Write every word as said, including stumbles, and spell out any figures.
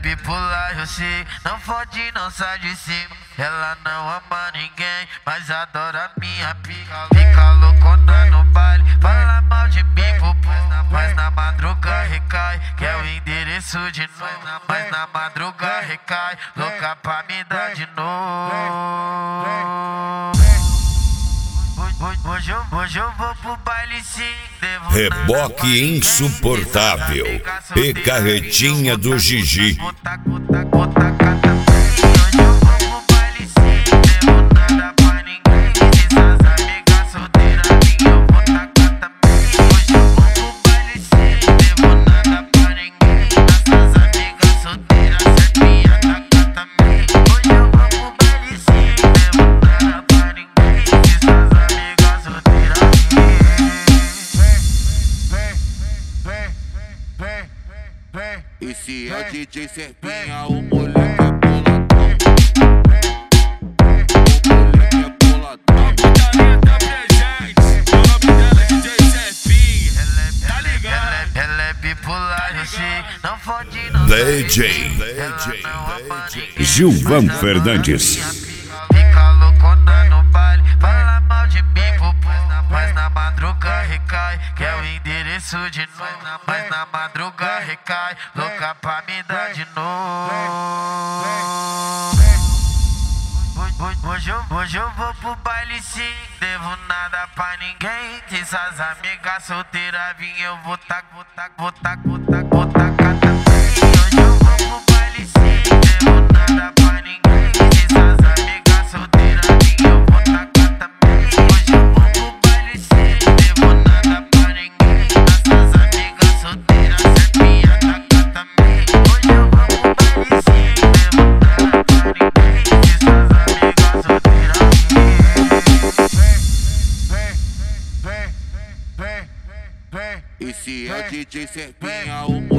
bipolar, eu sei, não fode, não sai de cima. Ela não ama ninguém, mas adora minha pica. Fica loucona no baile, fala mal de mim, mas na madruga recai. Quer o endereço de novo, mas na madruga recai. Louca pra me dar de novo. Hoje eu, hoje eu vou pro baile sim. Reboque insuportável e carretinha do Gigi. Esse é D J Serpinha, o moleque é boladão. O moleque é boladão. A putaria tá presente, o nome dela é D J Serpinha, tá ligado? Ela é bipolar, eu sei, não fode, não D J Gilvan Fernandes. Fica loucona no baile, fala mal de mim, mas na madruga recai. Quer o endereço de novo, mas na madruga recai. Louca pra me dar de novo. Hoje eu, hoje eu vou pro baile sim, devo nada pra ninguém. Se essas amigas solteiras vim, eu vou tac, vou tac, vou tac, vou tac, vou tacar também. Hoje eu vou pro baile sim, devo nada pra ninguém. Se essas amigas solteiras vim, eu vou tacar também. Hoje eu vou pro baile sim, devo nada pra ninguém. Essas amigas solteiras, Serpinha tacar também. Hoje eu vou pro baile sim, devo nada pra ninguém. Se essas amigas solteiras Esse é D J Serpinha, o